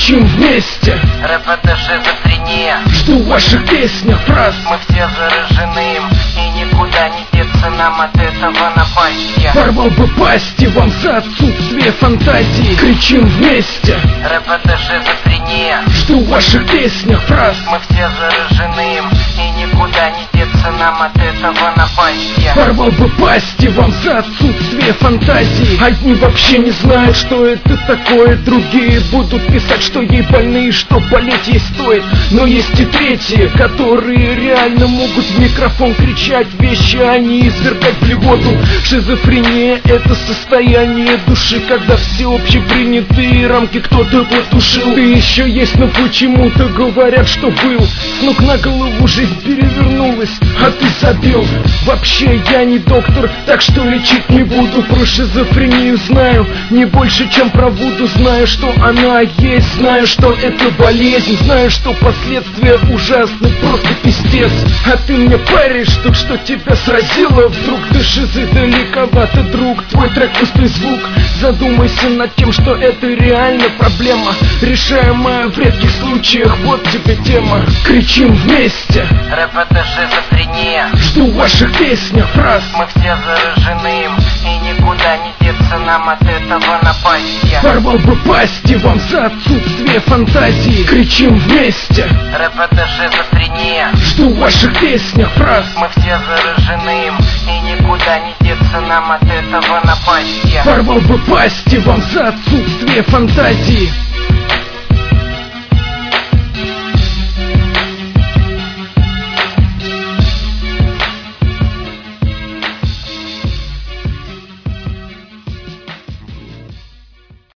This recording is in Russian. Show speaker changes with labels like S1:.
S1: кричим вместе.
S2: Рэп — это шизофрения.
S1: Жду в ваших песнях фраз.
S2: Мы все заражены им, и никуда не деться нам от этого напастья.
S1: Порвал бы пасти вам за отсутствие фантазии. Кричим вместе.
S2: Рэп — это шизофрения.
S1: Жду в ваших песнях фраз.
S2: Мы все заражены им, и никуда не деться нам от этого напастья.
S1: Порвал бы пасти вам за отсутствие фантазии. Одни вообще не знают, что это такое. Другие будут писать, что ей больны и что болеть ей стоит. Но есть и третьи, которые реально могут в микрофон кричать вещи, а не извергать блевоту. Шизофрения — это состояние души, когда все общепринятые рамки кто-то потушил. Ты еще есть, но почему-то говорят, что был. С ног на голову жизнь перевернулась, а ты забил. Вообще я не доктор, так что лечить не буду. Про шизофрению знаю не больше, чем про Вуду. Знаю, что она есть, знаю, что это болезнь. Знаю, что последствия ужасны, просто пиздец. А ты мне паришь тут, что тебя сразило вдруг. Ты шизы далековато, друг, твой трек пустой звук. Задумайся над тем, что это реально проблема, решаемая в редких случаях. Вот тебе тема. Кричим вместе.
S2: Рэп — это шизофрения.
S1: Жду в ваших песнях фраз.
S2: Мы все заражены им, и никуда не деться нам от этого напастья.
S1: Порвал бы пасти вам за отсутствие фантазии. Кричим вместе.
S2: Рэп — это шизофрения.
S1: Жду в ваших песнях фраз.
S2: Мы все заражены им, и никуда не деться нам от этого напастья.
S1: Порвал бы пасти вам за отсутствие фантазии.